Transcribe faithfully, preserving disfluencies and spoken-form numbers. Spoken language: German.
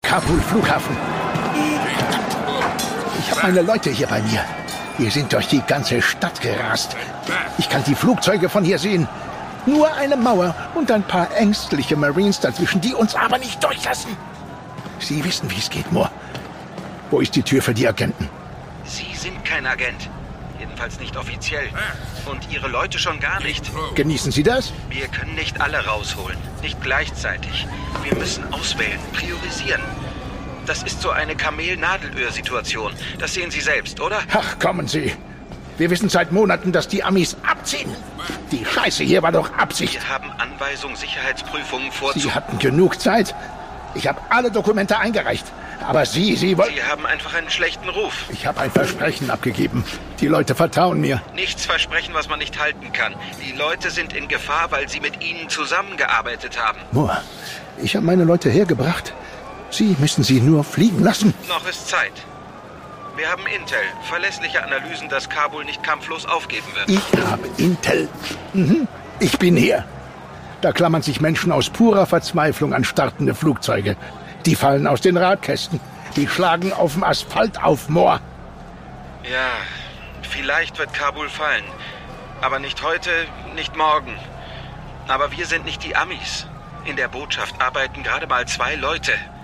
Kabul Flughafen. Ich habe meine Leute hier bei mir. Wir sind durch die ganze Stadt gerast. Ich kann die Flugzeuge von hier sehen. Nur eine Mauer und ein paar ängstliche Marines dazwischen, die uns aber nicht durchlassen. Sie wissen, wie es geht, Moore. Wo ist die Tür für die Agenten? Sie sind kein Agent. Jedenfalls nicht offiziell. Und Ihre Leute schon gar nicht. Genießen Sie das? Wir können nicht alle rausholen. Nicht gleichzeitig. Wir müssen auswählen, priorisieren. Das ist so eine Kamel-Nadelöhr-Situation. Das sehen Sie selbst, oder? Ach, kommen Sie. Wir wissen seit Monaten, dass die Amis abziehen. Die Scheiße hier war doch Absicht. Wir haben Anweisung, Sicherheitsprüfungen vorzunehmen. Sie hatten genug Zeit. Ich habe alle Dokumente eingereicht. Aber Sie, Sie wollen... Sie haben einfach einen schlechten Ruf. Ich habe ein Versprechen abgegeben. Die Leute vertrauen mir. Nichts versprechen, was man nicht halten kann. Die Leute sind in Gefahr, weil sie mit Ihnen zusammengearbeitet haben. Moore, ich habe meine Leute hergebracht. Sie müssen sie nur fliegen lassen. Noch ist Zeit. Wir haben Intel. Verlässliche Analysen, dass Kabul nicht kampflos aufgeben wird. Ich habe Intel. Mhm. Ich bin hier. Da klammern sich Menschen aus purer Verzweiflung an startende Flugzeuge. Die fallen aus den Radkästen. Die schlagen auf dem Asphalt auf, Moore. Ja, vielleicht wird Kabul fallen. Aber nicht heute, nicht morgen. Aber wir sind nicht die Amis. In der Botschaft arbeiten gerade mal zwei Leute.